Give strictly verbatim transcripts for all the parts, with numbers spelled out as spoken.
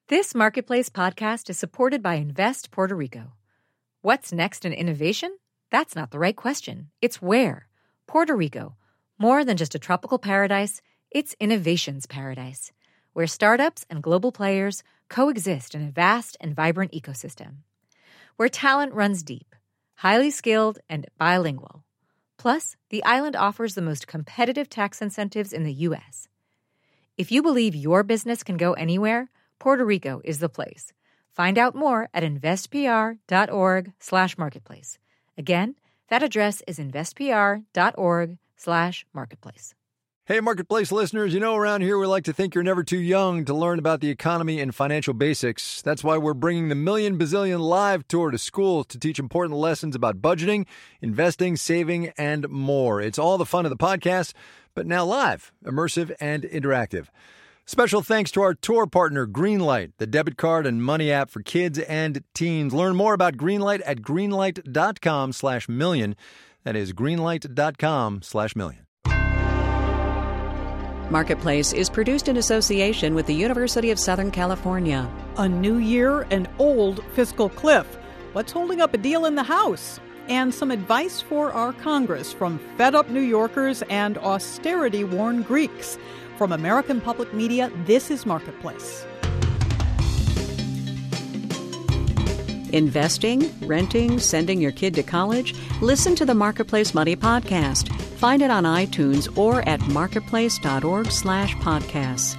This Marketplace podcast is supported by Invest Puerto Rico. What's next in innovation? That's not the right question. It's where. Puerto Rico. More than just a tropical paradise, it's innovation's paradise, where startups and global players coexist in a vast and vibrant ecosystem. Where talent runs deep, highly skilled, and bilingual. Plus, the island offers the most competitive tax incentives in the U S. If you believe your business can go anywhere, Puerto Rico is the place. Find out more at investpr.org slash marketplace. Again, that address is investpr.org slash marketplace. Hey, Marketplace listeners, you know around here we like to think you're never too young to learn about the economy and financial basics. That's why we're bringing the Million Bazillion Live Tour to schools to teach important lessons about budgeting, investing, saving, and more. It's all the fun of the podcast, but now live, immersive, and interactive. Special thanks to our tour partner, Greenlight, the debit card and money app for kids and teens. Learn more about Greenlight at greenlight.com slash million. That is greenlight.com slash million. Marketplace is produced in association with the University of Southern California. A new year, an old fiscal cliff. What's holding up a deal in the House? And some advice for our Congress from fed-up New Yorkers and austerity-worn Greeks. From American Public Media, this is Marketplace. Investing, renting, sending your kid to college? Listen to the Marketplace Money Podcast. Find it on iTunes or at marketplace.org slash podcasts.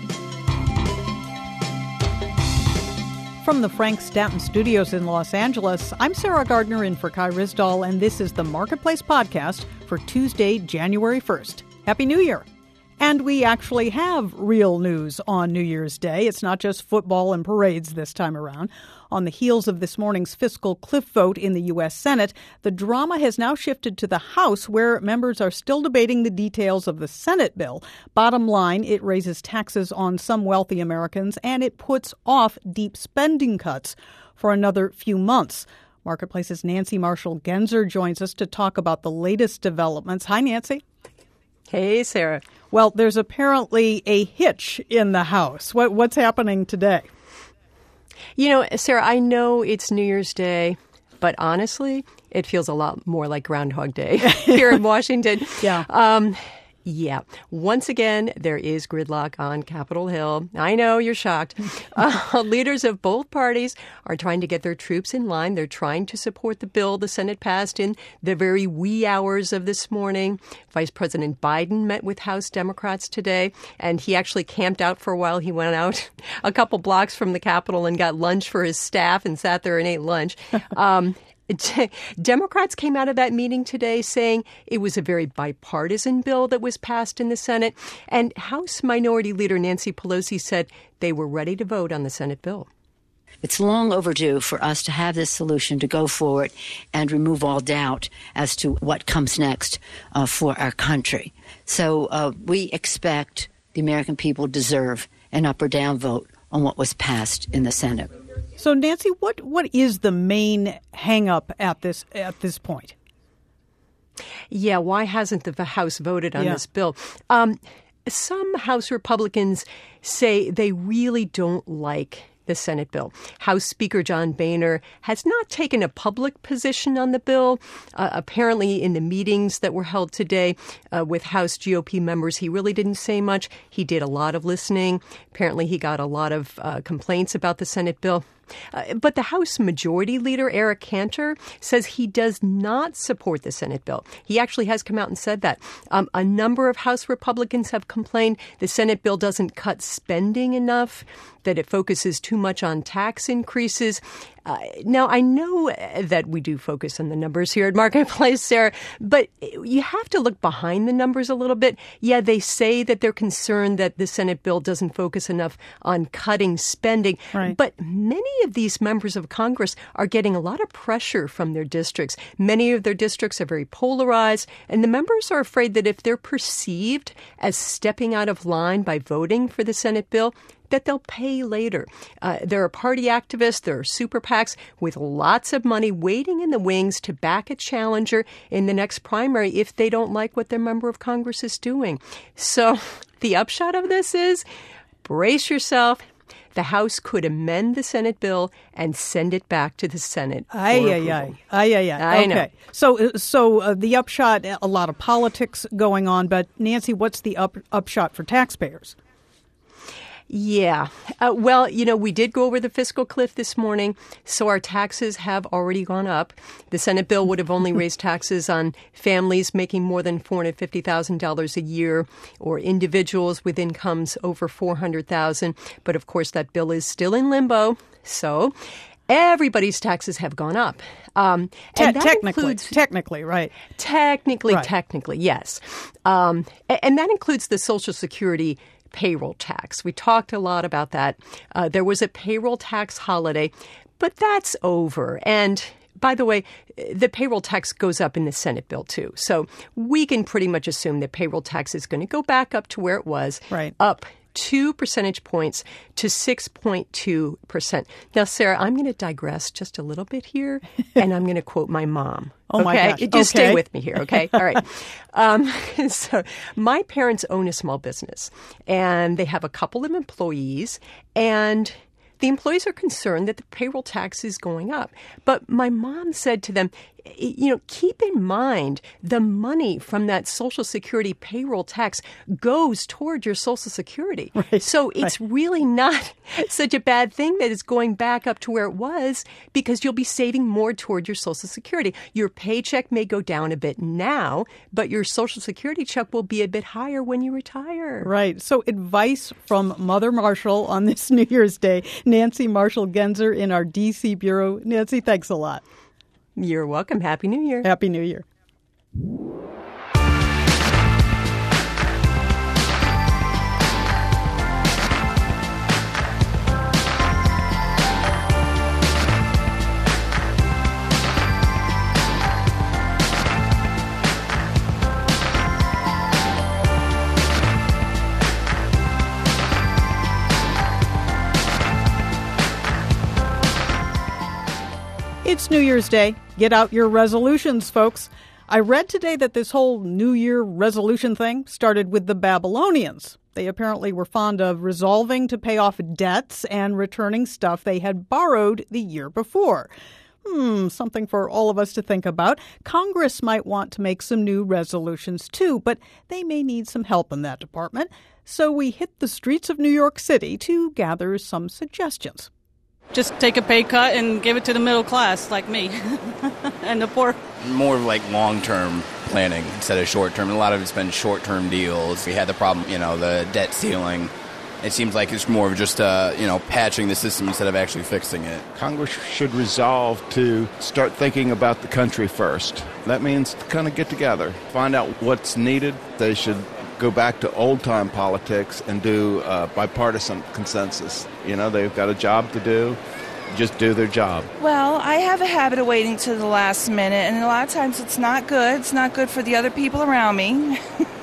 From the Frank Stanton Studios in Los Angeles, I'm Sarah Gardner in for Kai Ryssdal, and this is the Marketplace Podcast for Tuesday, January first. Happy New Year! And we actually have real news on New Year's Day. It's not just football and parades this time around. On the heels of this morning's fiscal cliff vote in the U S. Senate, the drama has now shifted to the House, where members are still debating the details of the Senate bill. Bottom line, it raises taxes on some wealthy Americans, and it puts off deep spending cuts for another few months. Marketplace's Nancy Marshall-Genzer joins us to talk about the latest developments. Hi, Nancy. Hey, Sarah. Well, there's apparently a hitch in the House. What, what's happening today? You know, Sarah, I know it's New Year's Day, but honestly, it feels a lot more like Groundhog Day here in Washington. Yeah. Um, yeah. Once again, there is gridlock on Capitol Hill. I know you're shocked. Uh, leaders of both parties are trying to get their troops in line. They're trying to support the bill the Senate passed in the very wee hours of this morning. Vice President Biden met with House Democrats today, and he actually camped out for a while. He went out a couple blocks from the Capitol and got lunch for his staff and sat there and ate lunch. Um Democrats came out of that meeting today saying it was a very bipartisan bill that was passed in the Senate. And House Minority Leader Nancy Pelosi said they were ready to vote on the Senate bill. It's long overdue for us to have this solution to go forward and remove all doubt as to what comes next uh, for our country. So uh, we expect the American people deserve an up or down vote on what was passed in the Senate. So, Nancy, what, what is the main hang-up at this at this point? Yeah, why hasn't the House voted on yeah. this bill? Um, some House Republicans say they really don't like the Senate bill. House Speaker John Boehner has not taken a public position on the bill. Uh, apparently, in the meetings that were held today uh, with House G O P members, he really didn't say much. He did a lot of listening. Apparently, he got a lot of uh, complaints about the Senate bill. Uh, but the House Majority Leader, Eric Cantor, says he does not support the Senate bill. He actually has come out and said that. Um, a number of House Republicans have complained the Senate bill doesn't cut spending enough, that it focuses too much on tax increases. Uh, now, I know that we do focus on the numbers here at Marketplace, Sarah, but you have to look behind the numbers a little bit. Yeah, they say that they're concerned that the Senate bill doesn't focus enough on cutting spending. Right. But many of these members of Congress are getting a lot of pressure from their districts. Many of their districts are very polarized, and the members are afraid that if they're perceived as stepping out of line by voting for the Senate bill, that they'll pay later. Uh, there are party activists, there are super PACs with lots of money waiting in the wings to back a challenger in the next primary if they don't like what their member of Congress is doing. So the upshot of this is brace yourself. The the House could amend the Senate bill and send it back to the Senate. Ay, ay, ay. Ay, ay, ay. I okay. know. So, so uh, the upshot, a lot of politics going on, but Nancy, what's the up, upshot for taxpayers? Yeah. Uh, well, you know, we did go over the fiscal cliff this morning, so our taxes have already gone up. The Senate bill would have only raised taxes on families making more than four hundred fifty thousand dollars a year or individuals with incomes over four hundred thousand dollars. But, of course, that bill is still in limbo. So everybody's taxes have gone up. Um, and Te- that technically, includes, technically, right. Technically, right. technically, yes. Um, and, and that includes the Social Security payroll tax. We talked a lot about that. Uh, there was a payroll tax holiday, but that's over. And by the way, the payroll tax goes up in the Senate bill, too. So we can pretty much assume that payroll tax is going to go back up to where it was, right. up two percentage points to six point two percent. Now, Sarah, I'm going to digress just a little bit here, and I'm going to quote my mom. Oh, my okay? gosh. Just okay. stay with me here, okay? All right. Um, so my parents own a small business, and they have a couple of employees, and the employees are concerned that the payroll tax is going up. But my mom said to them, you know, keep in mind the money from that Social Security payroll tax goes toward your Social Security. Right, so it's right. really not such a bad thing that it's going back up to where it was, because you'll be saving more toward your Social Security. Your paycheck may go down a bit now, but your Social Security check will be a bit higher when you retire. Right. So advice from Mother Marshall on this New Year's Day. Nancy Marshall-Genzer in our D C bureau. Nancy, thanks a lot. You're welcome. Happy New Year. Happy New Year. It's New Year's Day. Get out your resolutions, folks. I read today that this whole New Year resolution thing started with the Babylonians. They apparently were fond of resolving to pay off debts and returning stuff they had borrowed the year before. Hmm, something for all of us to think about. Congress might want to make some new resolutions too, but they may need some help in that department. So we hit the streets of New York City to gather some suggestions. Just take a pay cut and give it to the middle class like me and the poor. More of like long-term planning instead of short-term. A lot of it's been short-term deals. We had the problem, you know, the debt ceiling. It seems like it's more of just, uh, you know, patching the system instead of actually fixing it. Congress should resolve to start thinking about the country first. That means to kind of get together, find out what's needed. They should go back to old-time politics and do uh, bipartisan consensus. You know, they've got a job to do. Just do their job. Well, I have a habit of waiting to the last minute, and a lot of times it's not good. It's not good for the other people around me.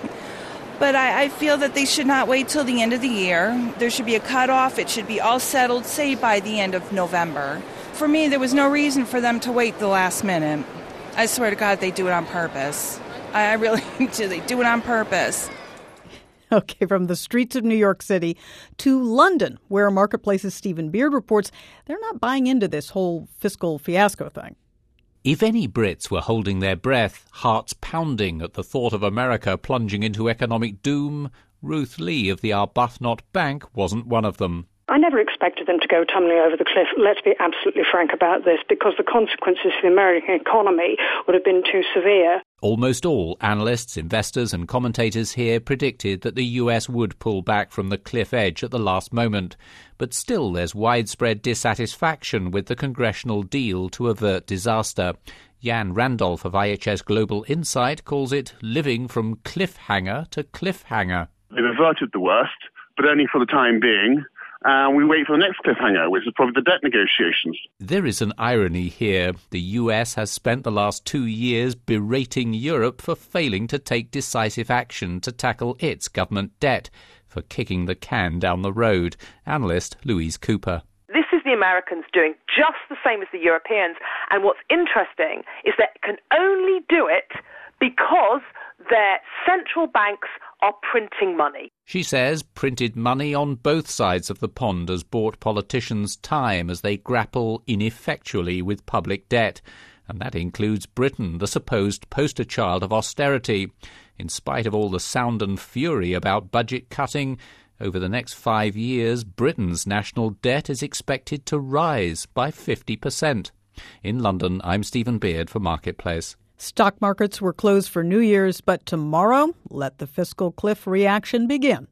But I, I feel that they should not wait till the end of the year. There should be a cutoff. It should be all settled, say, by the end of November. For me, there was no reason for them to wait the last minute. I swear to God, they do it on purpose. I, I really do. They do it on purpose. Okay, from the streets of New York City to London, where Marketplace's Stephen Beard reports they're not buying into this whole fiscal fiasco thing. If any Brits were holding their breath, hearts pounding at the thought of America plunging into economic doom, Ruth Lee of the Arbuthnot Bank wasn't one of them. I never expected them to go tumbling over the cliff. Let's be absolutely frank about this, because the consequences for the American economy would have been too severe. Almost all analysts, investors and commentators here predicted that the U S would pull back from the cliff edge at the last moment. But still there's widespread dissatisfaction with the congressional deal to avert disaster. Jan Randolph of I H S Global Insight calls it living from cliffhanger to cliffhanger. They've averted the worst, but only for the time being. And uh, we wait for the next cliffhanger, which is probably the debt negotiations. There is an irony here. The U S has spent the last two years berating Europe for failing to take decisive action to tackle its government debt, for kicking the can down the road. Analyst Louise Cooper. This is the Americans doing just the same as the Europeans. And what's interesting is that they can only do it because their central banks are printing money. She says printed money on both sides of the pond has bought politicians time as they grapple ineffectually with public debt. And that includes Britain, the supposed poster child of austerity. In spite of all the sound and fury about budget cutting, over the next five years, Britain's national debt is expected to rise by fifty percent. In London, I'm Stephen Beard for Marketplace. Stock markets were closed for New Year's, but tomorrow, let the fiscal cliff reaction begin.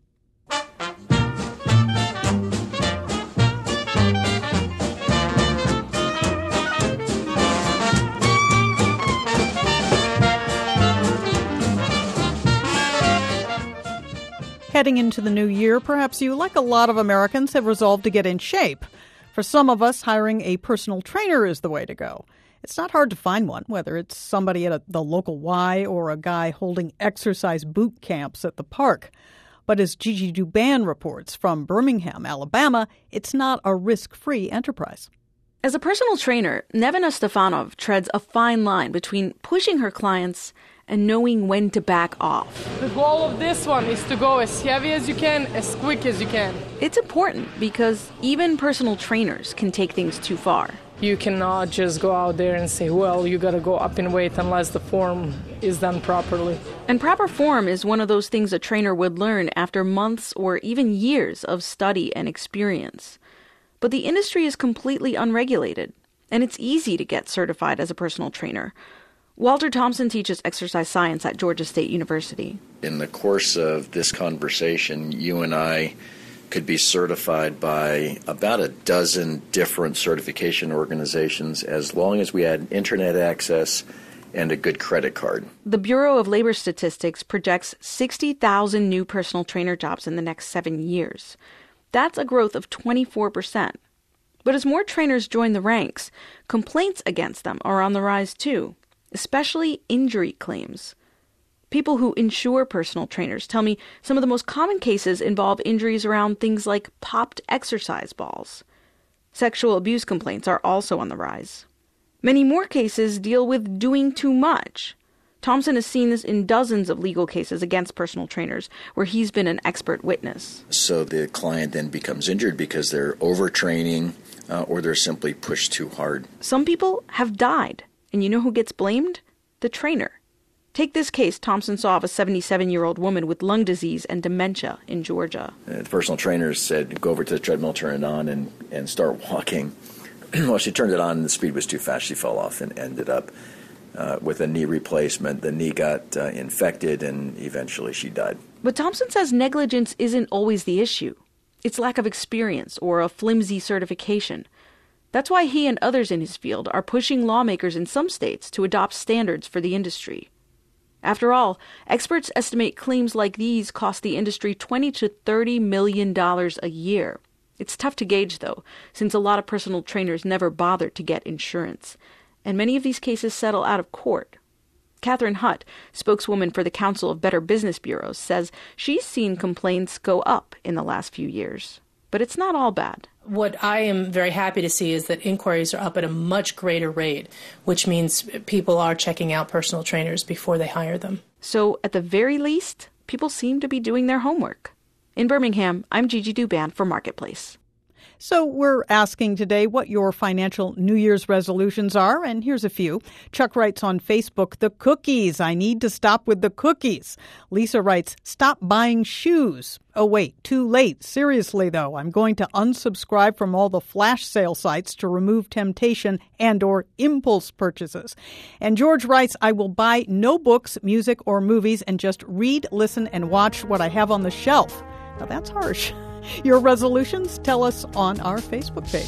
Heading into the new year, perhaps you, like a lot of Americans, have resolved to get in shape. For some of us, hiring a personal trainer is the way to go. It's not hard to find one, whether it's somebody at a, the local Y or a guy holding exercise boot camps at the park. But as Gigi Douban reports from Birmingham, Alabama, it's not a risk-free enterprise. As a personal trainer, Nevena Stefanov treads a fine line between pushing her clients and knowing when to back off. The goal of this one is to go as heavy as you can, as quick as you can. It's important because even personal trainers can take things too far. You cannot just go out there and say, well, you got to go up in weight unless the form is done properly. And proper form is one of those things a trainer would learn after months or even years of study and experience. But the industry is completely unregulated, and it's easy to get certified as a personal trainer. Walter Thompson teaches exercise science at Georgia State University. In the course of this conversation, you and I could be certified by about a dozen different certification organizations as long as we had internet access and a good credit card. The Bureau of Labor Statistics projects sixty thousand new personal trainer jobs in the next seven years. That's a growth of twenty-four percent. But as more trainers join the ranks, complaints against them are on the rise too, especially injury claims. People who insure personal trainers tell me some of the most common cases involve injuries around things like popped exercise balls. Sexual abuse complaints are also on the rise. Many more cases deal with doing too much. Thompson has seen this in dozens of legal cases against personal trainers, where he's been an expert witness. So the client then becomes injured because they're overtraining uh, or they're simply pushed too hard. Some people have died, and you know who gets blamed? The trainer. Take this case Thompson saw of a seventy-seven-year-old woman with lung disease and dementia in Georgia. Uh, the personal trainer said, go over to the treadmill, turn it on, and, and start walking. Well, she turned it on, and the speed was too fast. She fell off and ended up uh, with a knee replacement. The knee got uh, infected, and eventually she died. But Thompson says negligence isn't always the issue. It's lack of experience or a flimsy certification. That's why he and others in his field are pushing lawmakers in some states to adopt standards for the industry. After all, experts estimate claims like these cost the industry twenty to thirty million dollars a year. It's tough to gauge, though, since a lot of personal trainers never bother to get insurance, and many of these cases settle out of court. Catherine Hutt, spokeswoman for the Council of Better Business Bureaus, says she's seen complaints go up in the last few years. But it's not all bad. What I am very happy to see is that inquiries are up at a much greater rate, which means people are checking out personal trainers before they hire them. So at the very least, people seem to be doing their homework. In Birmingham, I'm Gigi Douban for Marketplace. So we're asking today what your financial New Year's resolutions are, and here's a few. Chuck writes on Facebook, the cookies. I need to stop with the cookies. Lisa writes, stop buying shoes. Oh, wait, too late. Seriously, though, I'm going to unsubscribe from all the flash sale sites to remove temptation and or impulse purchases. And George writes, I will buy no books, music, or movies and just read, listen, and watch what I have on the shelf. Now, that's harsh. Your resolutions, tell us on our Facebook page.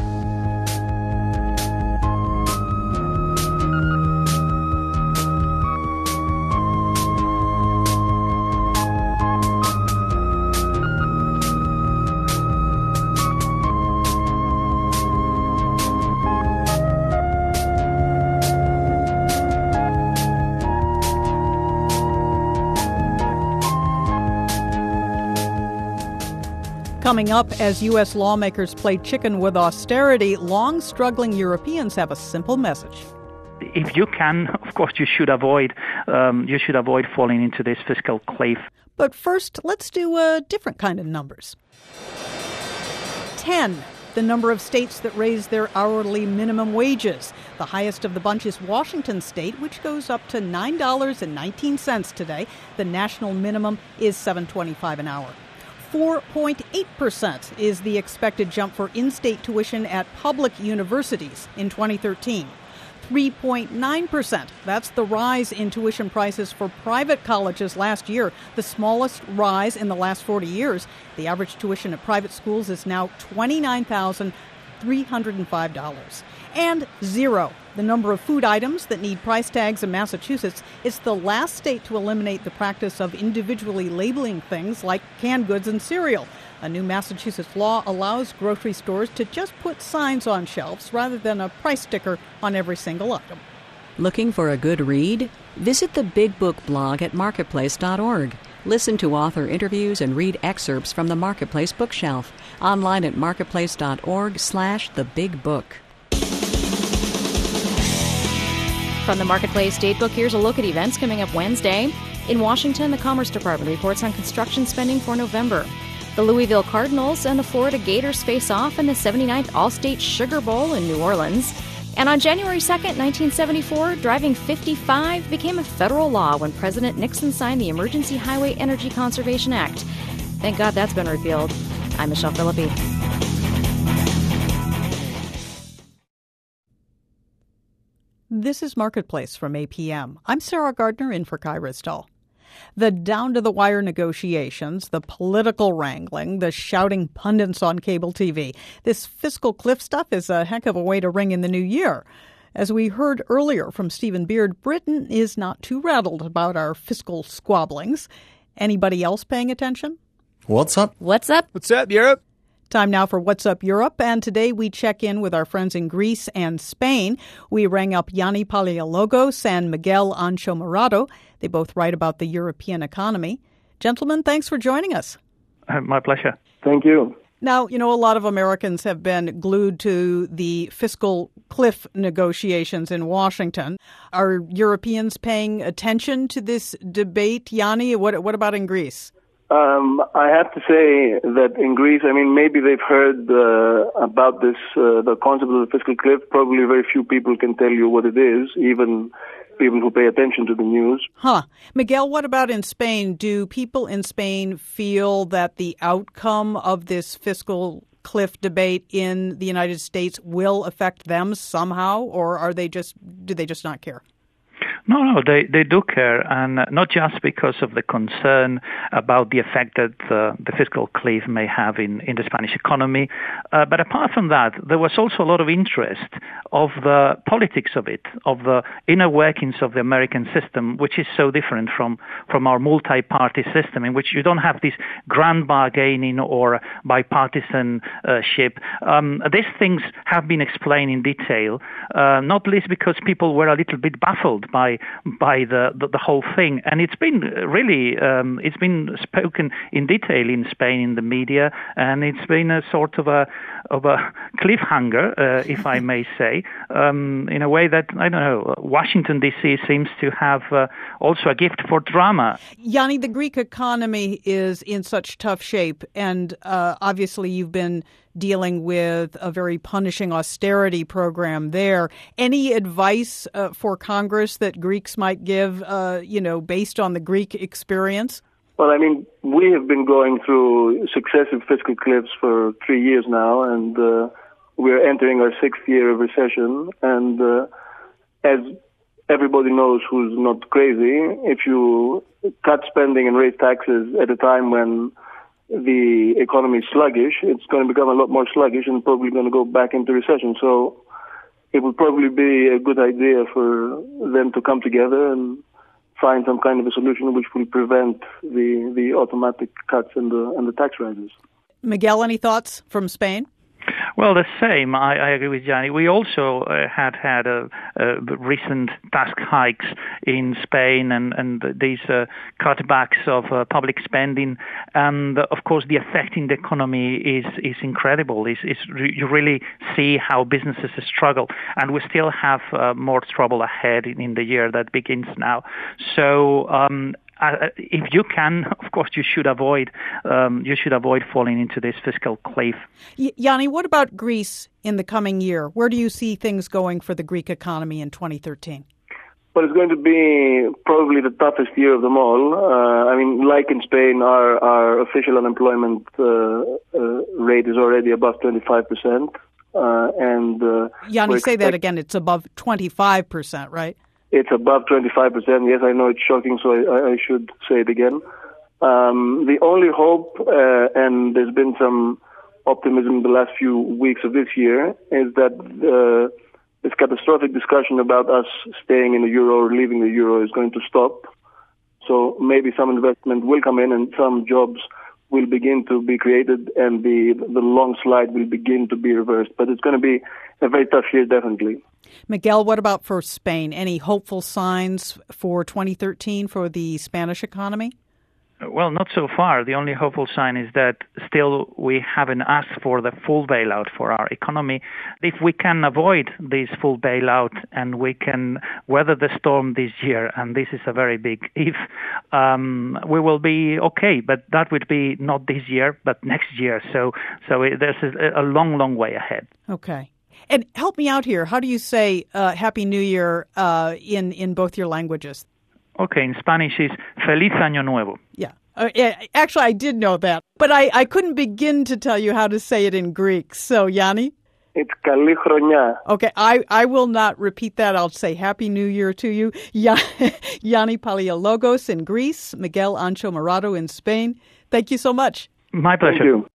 Coming up, as U S lawmakers play chicken with austerity, long-struggling Europeans have a simple message. if you can, of course, you should avoid um, you should avoid falling into this fiscal cliff. But first, let's do a different kind of numbers. Ten, the number of states that raise their hourly minimum wages. The highest of the bunch is Washington State, which goes up to nine dollars and nineteen cents today. The national minimum is seven dollars and twenty-five cents an hour. four point eight percent is the expected jump for in-state tuition at public universities in twenty thirteen. three point nine percent. That's the rise in tuition prices for private colleges last year, the smallest rise in the last forty years. The average tuition at private schools is now twenty-nine thousand three hundred five dollars. And zero, the number of food items that need price tags in Massachusetts. It's the last state to eliminate the practice of individually labeling things like canned goods and cereal. A new Massachusetts law allows grocery stores to just put signs on shelves rather than a price sticker on every single item. Looking for a good read? Visit the Big Book blog at marketplace dot org. Listen to author interviews and read excerpts from the Marketplace bookshelf. Online at marketplace dot org slash the big book. From the Marketplace Datebook, here's a look at events coming up Wednesday. In Washington, the Commerce Department reports on construction spending for November. The Louisville Cardinals and the Florida Gators face off in the seventy-ninth All-State Sugar Bowl in New Orleans. And on January second, nineteen seventy-four, driving fifty-five became a federal law when President Nixon signed the Emergency Highway Energy Conservation Act. Thank God that's been repealed. I'm Michelle Philippi. This is Marketplace from A P M. I'm Sarah Gardner in for Kai Risdall. The down-to-the-wire negotiations, the political wrangling, the shouting pundits on cable T V. This fiscal cliff stuff is a heck of a way to ring in the new year. As we heard earlier from Stephen Beard, Britain is not too rattled about our fiscal squabblings. Anybody else paying attention? What's up? What's up? What's up, Europe? Time now for What's Up Europe, and today we check in with our friends in Greece and Spain. We rang up Yanni Paleologos and Miguel Ancho Morado. They both write about the European economy. Gentlemen, thanks for joining us. Uh, my pleasure. Thank you. Now, you know, a lot of Americans have been glued to the fiscal cliff negotiations in Washington. Are Europeans paying attention to this debate? Yanni, what, what about in Greece? Um, I have to say that in Greece, I mean, maybe they've heard uh, about this, uh, the concept of the fiscal cliff. Probably very few people can tell you what it is, even people who pay attention to the news. Huh. Miguel, what about in Spain? Do people in Spain feel that the outcome of this fiscal cliff debate in the United States will affect them somehow, or are they just, do they just not care? No, no, they, they do care, and not just because of the concern about the effect that uh, the fiscal cliff may have in, in the Spanish economy. Uh, but apart from that, there was also a lot of interest of the politics of it, of the inner workings of the American system, which is so different from, from our multi-party system, in which you don't have this grand bargaining or bipartisanship. Um, these things have been explained in detail, uh, not least because people were a little bit baffled by by the, the, the whole thing. And it's been really, um, it's been spoken in detail in Spain in the media, and it's been a sort of a of a cliffhanger, uh, if I may say, um, in a way that, I don't know, Washington, D C seems to have uh, also a gift for drama. Yanni, the Greek economy is in such tough shape, and uh, obviously you've been dealing with a very punishing austerity program there. Any advice uh, for Congress that Greeks might give, uh, you know, based on the Greek experience? Well, I mean, we have been going through successive fiscal cliffs for three years now, and uh, we're entering our sixth year of recession. And uh, as everybody knows who's not crazy, if you cut spending and raise taxes at a time when the economy is sluggish, it's going to become a lot more sluggish and probably going to go back into recession. So it would probably be a good idea for them to come together and find some kind of a solution which will prevent the, the automatic cuts and the, and the tax rises. Miguel, any thoughts from Spain? Well, the same. I, I agree with Gianni. We also uh, had had a, a recent tax hikes in Spain and, and these uh, cutbacks of uh, public spending. And, uh, of course, the effect in the economy is, is incredible. It's, it's re- you really see how businesses struggle. And we still have uh, more trouble ahead in, in the year that begins now. So um, Uh, if you can, of course, you should avoid um, you should avoid falling into this fiscal cliff. Y- Yanni, what about Greece in the coming year? Where do you see things going for the Greek economy in twenty thirteen? Well, it's going to be probably the toughest year of them all. Uh, I mean, like in Spain, our, our official unemployment uh, uh, rate is already above twenty-five percent. Uh, and uh, Yanni, say that again. It's above twenty-five percent, right? It's above twenty-five percent. Yes, I know it's shocking, so I, I should say it again. Um, the only hope, uh, and there's been some optimism in the last few weeks of this year, is that uh, this catastrophic discussion about us staying in the euro or leaving the euro is going to stop. So maybe some investment will come in and some jobs will begin to be created and the the long slide will begin to be reversed. But it's going to be a very tough year, definitely. Miguel, what about for Spain? Any hopeful signs for twenty thirteen for the Spanish economy? Well, not so far. The only hopeful sign is that still we haven't asked for the full bailout for our economy. If we can avoid this full bailout and we can weather the storm this year, and this is a very big if, um, we will be okay. But that would be not this year, but next year. So, so it, there's a, a long, long way ahead. Okay. And help me out here. How do you say uh, Happy New Year uh, in, in both your languages? Okay, in Spanish is Feliz Año Nuevo. Yeah. Uh, yeah. Actually, I did know that, but I, I couldn't begin to tell you how to say it in Greek. So, Yanni? It's Kalli Chronia. Okay, I, I will not repeat that. I'll say Happy New Year to you. Yanni Palaiologos in Greece, Miguel Ancho Morado in Spain. Thank you so much. My pleasure. Thank you.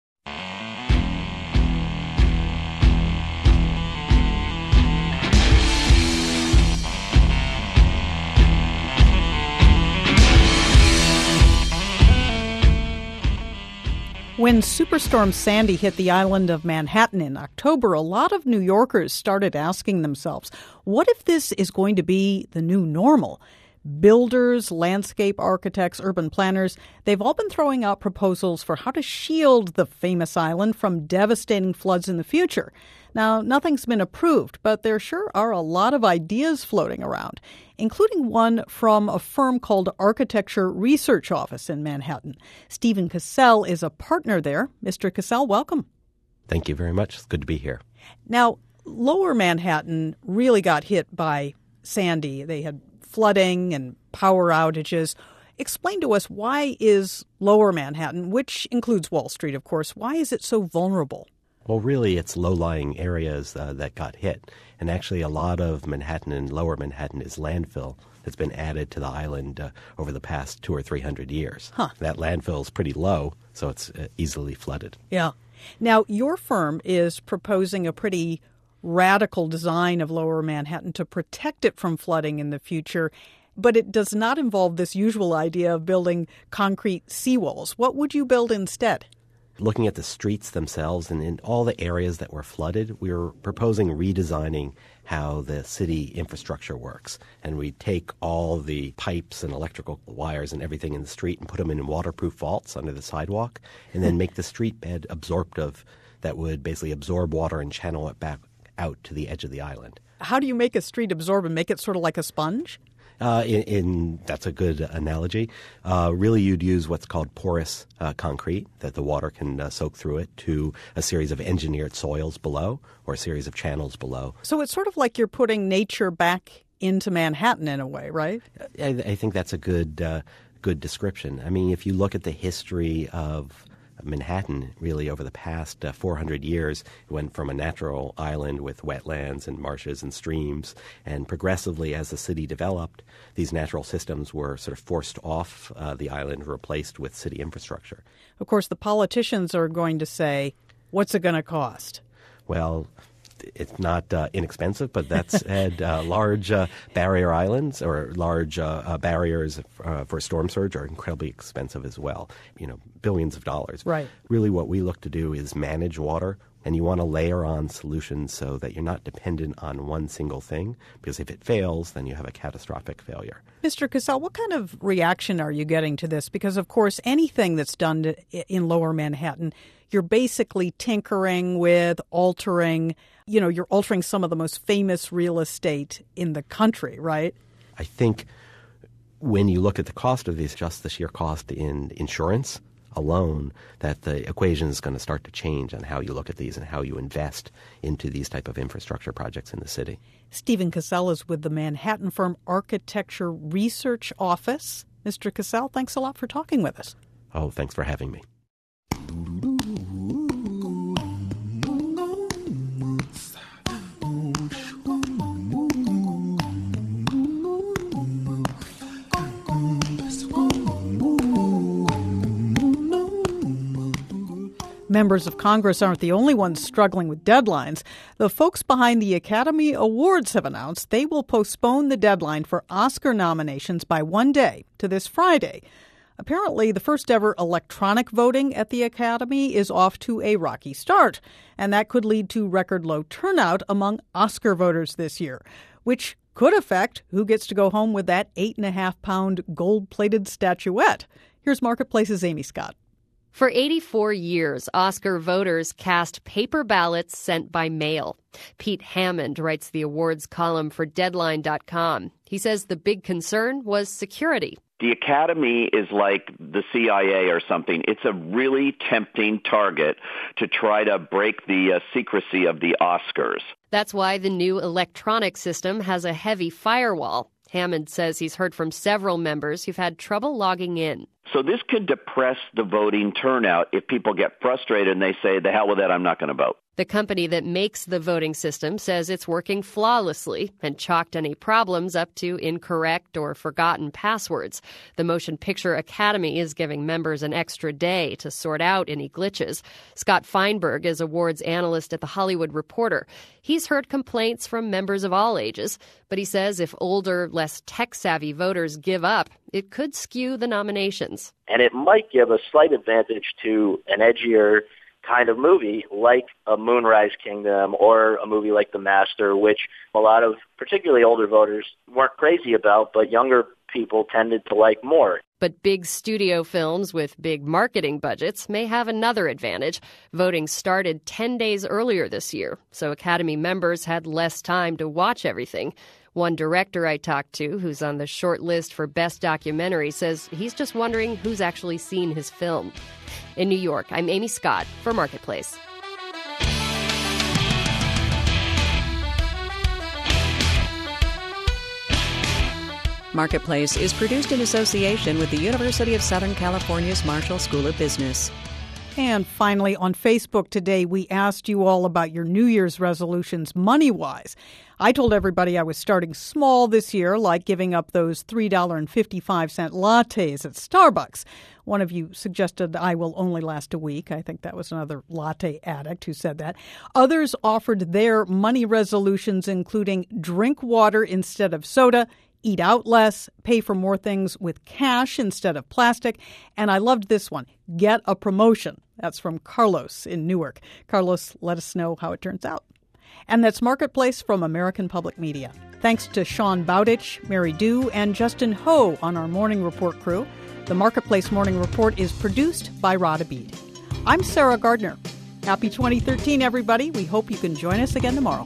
When Superstorm Sandy hit the island of Manhattan in October, a lot of New Yorkers started asking themselves, what if this is going to be the new normal? Builders, landscape architects, urban planners, they've all been throwing out proposals for how to shield the famous island from devastating floods in the future. Now, nothing's been approved, but there sure are a lot of ideas floating around, including one from a firm called Architecture Research Office in Manhattan. Stephen Cassell is a partner there. Mister Cassell, welcome. Thank you very much. It's good to be here. Now, Lower Manhattan really got hit by Sandy. They had flooding and power outages. Explain to us, why is Lower Manhattan, which includes Wall Street, of course, why is it so vulnerable? Well, really, it's low-lying areas uh, that got hit. And actually, a lot of Manhattan and Lower Manhattan is landfill that's been added to the island uh, over the past two or three hundred years. Huh. That landfill is pretty low, so it's uh, easily flooded. Yeah. Now, your firm is proposing a pretty radical design of Lower Manhattan to protect it from flooding in the future, but it does not involve this usual idea of building concrete seawalls. What would you build instead? Looking at the streets themselves and in all the areas that were flooded, we were proposing redesigning how the city infrastructure works. And we take all the pipes and electrical wires and everything in the street and put them in waterproof vaults under the sidewalk, and then make the street bed absorptive that would basically absorb water and channel it back out to the edge of the island. How do you make a street absorb and make it sort of like a sponge? Uh, in, in that's a good analogy. Uh, really, you'd use what's called porous uh, concrete that the water can uh, soak through it to a series of engineered soils below or a series of channels below. So it's sort of like you're putting nature back into Manhattan in a way, right? I, I think that's a good uh, good description. I mean, if you look at the history of Manhattan, really over the past uh, four hundred years, it went from a natural island with wetlands and marshes and streams, and progressively as the city developed, these natural systems were sort of forced off uh, the island, replaced with city infrastructure. Of course, the politicians are going to say, what's it going to cost? Well, it's not uh, inexpensive, but that said, uh, large uh, barrier islands or large uh, uh, barriers uh, for storm surge are incredibly expensive as well. You know, billions of dollars. Right. Really what we look to do is manage water And you want to layer on solutions so that you're not dependent on one single thing, because if it fails, then you have a catastrophic failure. Mister Casale, what kind of reaction are you getting to this? Because, of course, anything that's done to, in Lower Manhattan, you're basically tinkering with, altering, you know, you're altering some of the most famous real estate in the country, right? I think when you look at the cost of these, just the sheer cost in insurance alone, that the equation is going to start to change on how you look at these and how you invest into these type of infrastructure projects in the city. Stephen Casale is with the Manhattan firm Architecture Research Office. Mister Casale, thanks a lot for talking with us. Oh, thanks for having me. Members of Congress aren't the only ones struggling with deadlines. The folks behind the Academy Awards have announced they will postpone the deadline for Oscar nominations by one day to this Friday. Apparently, the first ever electronic voting at the Academy is off to a rocky start, and that could lead to record low turnout among Oscar voters this year, which could affect who gets to go home with that eight and a half pound gold-plated statuette. Here's Marketplace's Amy Scott. For eighty-four years, Oscar voters cast paper ballots sent by mail. Pete Hammond writes the awards column for Deadline dot com. He says the big concern was security. The Academy is like the C I A or something. It's a really tempting target to try to break the uh, secrecy of the Oscars. That's why the new electronic system has a heavy firewall. Hammond says he's heard from several members who've had trouble logging in. So this could depress the voting turnout if people get frustrated and they say, the hell with that, I'm not going to vote. The company that makes the voting system says it's working flawlessly and chalked any problems up to incorrect or forgotten passwords. The Motion Picture Academy is giving members an extra day to sort out any glitches. Scott Feinberg is awards analyst at The Hollywood Reporter. He's heard complaints from members of all ages, but he says if older, less tech-savvy voters give up, it could skew the nominations. And it might give a slight advantage to an edgier kind of movie like a Moonrise Kingdom or a movie like The Master, which a lot of particularly older voters weren't crazy about, but younger people tended to like more. But big studio films with big marketing budgets may have another advantage. Voting started ten days earlier this year, so Academy members had less time to watch everything. One director I talked to, who's on the short list for Best Documentary, says he's just wondering who's actually seen his film. In New York, I'm Amy Scott for Marketplace. Marketplace is produced in association with the University of Southern California's Marshall School of Business. And finally, on Facebook today, we asked you all about your New Year's resolutions money-wise. I told everybody I was starting small this year, like giving up those three dollars and fifty-five cents lattes at Starbucks. One of you suggested I will only last a week. I think that was another latte addict who said that. Others offered their money resolutions, including drink water instead of soda, eat out less, pay for more things with cash instead of plastic. And I loved this one, get a promotion. That's from Carlos in Newark. Carlos, let us know how it turns out. And that's Marketplace from American Public Media. Thanks to Sean Bowditch, Mary Dew, and Justin Ho on our Morning Report crew. The Marketplace Morning Report is produced by Rada Bead. I'm Sarah Gardner. Happy twenty thirteen, everybody. We hope you can join us again tomorrow.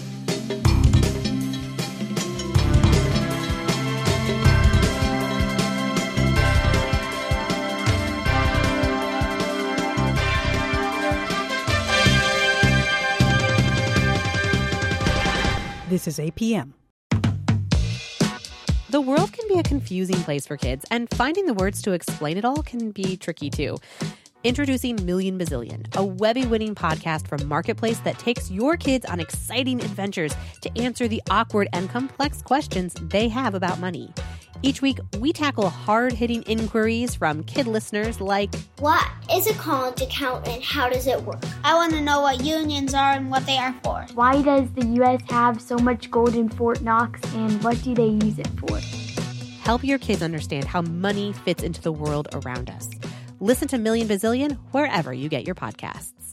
This is A P M. The world can be a confusing place for kids, and finding the words to explain it all can be tricky too. Introducing Million Bazillion, a Webby-winning podcast from Marketplace that takes your kids on exciting adventures to answer the awkward and complex questions they have about money. Each week, we tackle hard-hitting inquiries from kid listeners like, what is a college account and how does it work? I want to know what unions are and what they are for. Why does the U S have so much gold in Fort Knox and what do they use it for? Help your kids understand how money fits into the world around us. Listen to Million Bazillion wherever you get your podcasts.